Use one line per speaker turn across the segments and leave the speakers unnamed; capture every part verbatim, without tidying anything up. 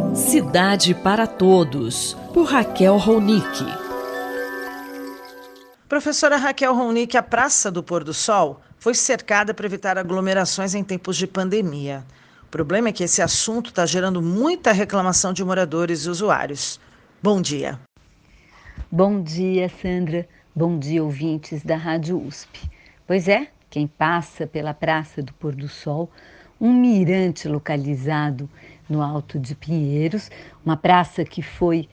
Cidade para Todos, por Raquel Ronick.
Professora Raquel Ronick, a Praça do Pôr do Sol foi cercada para evitar aglomerações em tempos de pandemia. O problema é que esse assunto está gerando muita reclamação de moradores e usuários. Bom dia.
Bom dia, Sandra. Bom dia, ouvintes da Rádio U S P. Pois é, quem passa pela Praça do Pôr do Sol, um mirante localizado no Alto de Pinheiros, uma praça que foi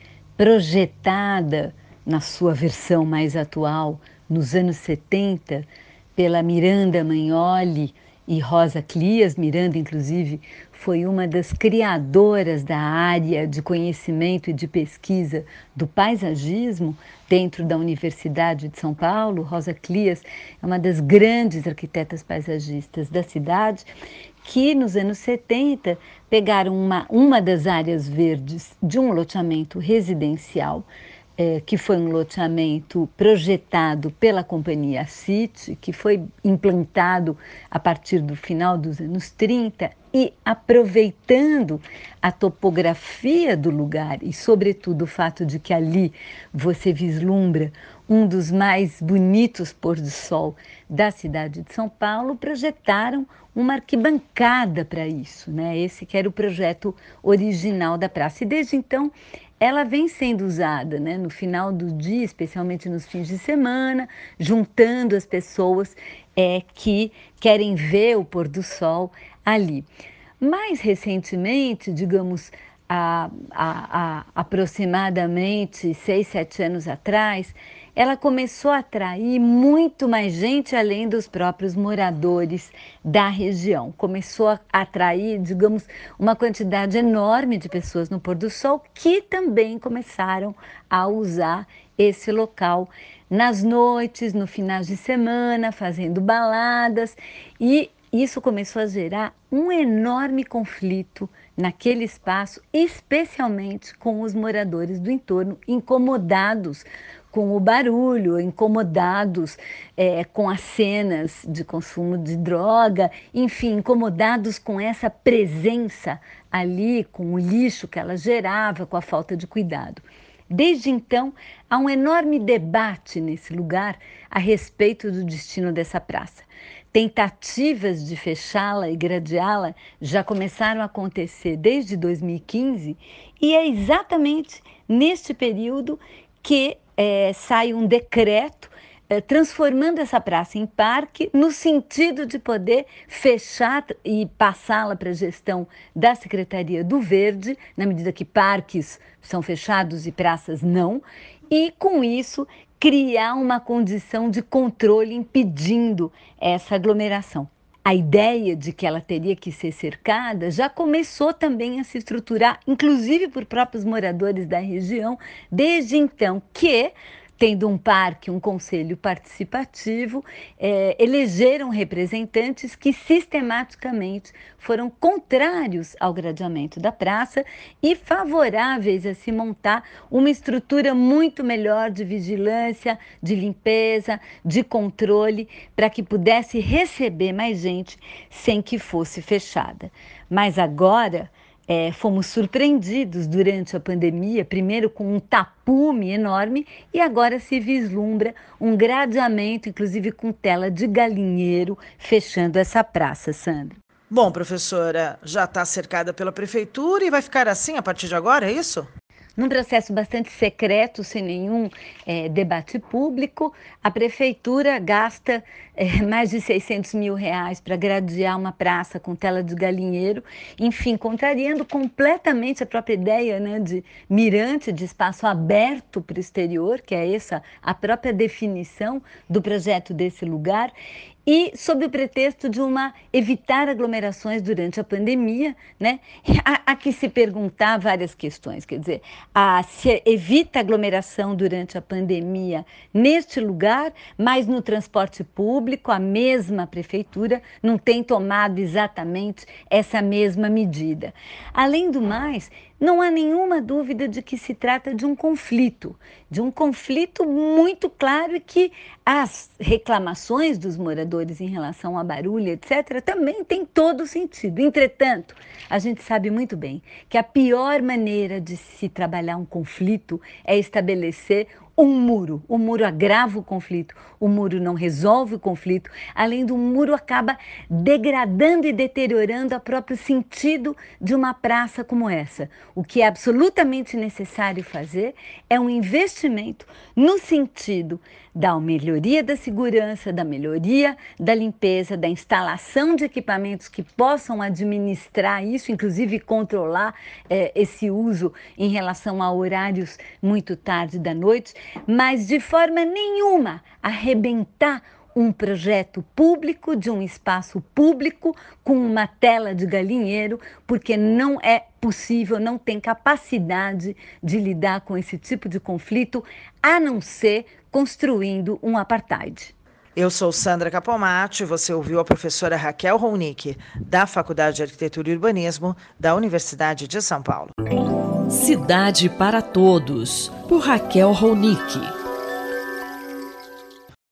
projetada na sua versão mais atual, nos anos setenta, pela Miranda Magnoli e Rosa Clias. Miranda, inclusive, foi uma das criadoras da área de conhecimento e de pesquisa do paisagismo dentro da Universidade de São Paulo. Rosa Clias é uma das grandes arquitetas paisagistas da cidade, que nos anos setenta pegaram uma, uma das áreas verdes de um loteamento residencial, É, que foi um loteamento projetado pela companhia City, que foi implantado a partir do final dos anos trinta, e aproveitando a topografia do lugar e, sobretudo, o fato de que ali você vislumbra um dos mais bonitos pôr do sol da cidade de São Paulo, projetaram uma arquibancada para isso, né? Esse que era o projeto original da praça. E desde então ela vem sendo usada, né, no final do dia, especialmente nos fins de semana, juntando as pessoas é, que querem ver o pôr do sol ali. Mais recentemente, digamos, há, há, há aproximadamente seis, sete anos atrás, ela começou a atrair muito mais gente além dos próprios moradores da região. Começou a atrair, digamos, uma quantidade enorme de pessoas no pôr do sol que também começaram a usar esse local nas noites, no finais de semana, fazendo baladas, e isso começou a gerar um enorme conflito naquele espaço, especialmente com os moradores do entorno, incomodados com o barulho, incomodados é, com as cenas de consumo de droga, enfim, incomodados com essa presença ali, com o lixo que ela gerava, com a falta de cuidado. Desde então, há um enorme debate nesse lugar a respeito do destino dessa praça. Tentativas de fechá-la e gradeá-la já começaram a acontecer desde dois mil e quinze, e é exatamente neste período que é, sai um decreto é, transformando essa praça em parque, no sentido de poder fechar e passá-la para a gestão da Secretaria do Verde, na medida que parques são fechados e praças não, e com isso criar uma condição de controle impedindo essa aglomeração. A ideia de que ela teria que ser cercada já começou também a se estruturar, inclusive por próprios moradores da região, desde então que, tendo um parque, um conselho participativo, é, elegeram representantes que sistematicamente foram contrários ao gradeamento da praça e favoráveis a se montar uma estrutura muito melhor de vigilância, de limpeza, de controle, para que pudesse receber mais gente sem que fosse fechada. Mas agora É, fomos surpreendidos durante a pandemia, primeiro com um tapume enorme, e agora se vislumbra um gradeamento, inclusive com tela de galinheiro, fechando essa praça, Sandra.
Bom, professora, já está cercada pela prefeitura e vai ficar assim a partir de agora, é isso?
Num processo bastante secreto, sem nenhum é, debate público, a prefeitura gasta é, mais de seiscentos mil reais para gradear uma praça com tela de galinheiro, enfim, contrariando completamente a própria ideia, né, de mirante, de espaço aberto para o exterior, que é essa a própria definição do projeto desse lugar. E sob o pretexto de uma evitar aglomerações durante a pandemia, né? Há, há que se perguntar várias questões, quer dizer, a, se evita aglomeração durante a pandemia neste lugar, mas no transporte público a mesma prefeitura não tem tomado exatamente essa mesma medida. Além do mais, não há nenhuma dúvida de que se trata de um conflito, de um conflito muito claro, e que as reclamações dos moradores moradores em relação a barulho, etcétera, também tem todo sentido. Entretanto, a gente sabe muito bem que a pior maneira de se trabalhar um conflito é estabelecer um muro. O muro agrava o conflito, o muro não resolve o conflito, além do muro acaba degradando e deteriorando o próprio sentido de uma praça como essa. O que é absolutamente necessário fazer é um investimento no sentido da melhoria da segurança, da melhoria da limpeza, da instalação de equipamentos que possam administrar isso, inclusive controlar eh, esse uso em relação a horários muito tarde da noite, mas de forma nenhuma arrebentar um projeto público, de um espaço público, com uma tela de galinheiro, porque não é possível, não tem capacidade de lidar com esse tipo de conflito, a não ser construindo um apartheid.
Eu sou Sandra Capomatti, você ouviu a professora Raquel Ronick, da Faculdade de Arquitetura e Urbanismo da Universidade de São Paulo.
Cidade para Todos, por Raquel Ronick.